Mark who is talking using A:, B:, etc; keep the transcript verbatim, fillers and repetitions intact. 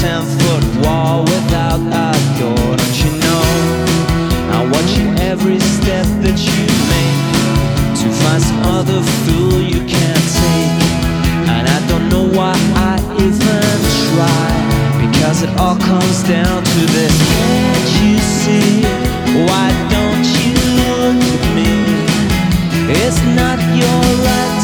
A: ten-foot wall without a door. Don't you know? I'm watching every step that you make to find some other fool you can't take. And I don't know why I even try, because it all comes down to this. Can't you see? Why don't you look at me? It's not your right